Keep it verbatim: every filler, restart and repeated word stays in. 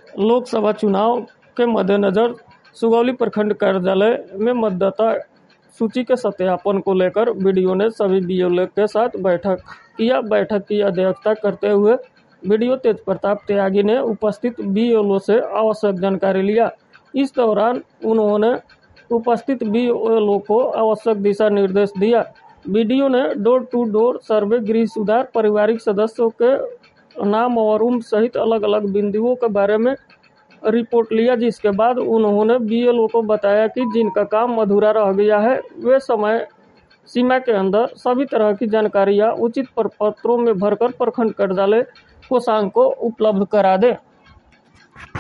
लोकसभा चुनाव के मद्देनजर सुगौली प्रखंड कार्यालय में मतदाता सूची के सत्यापन को लेकर बीडीओ ने सभी बीएलओ के साथ बैठक किया। बैठक की अध्यक्षता करते हुए बीडीओ तेज प्रताप त्यागी ने उपस्थित बीएलओ से आवश्यक जानकारी लिया। इस दौरान उन्होंने उपस्थित बीएलओ को आवश्यक दिशा निर्देश दिया। बीडीओ ने डोर टू डोर सर्वे, गृह सुधार, पारिवारिक सदस्यों के नाम और उम्र सहित अलग अलग बिंदुओं के बारे में रिपोर्ट लिया, जिसके बाद उन्होंने बीएलओ को बताया कि जिनका काम अधूरा रह गया है वे समय सीमा के अंदर सभी तरह की जानकारियां उचित प्रपत्रों में भरकर प्रखंड कार्यालय कोषांग को उपलब्ध करा दें।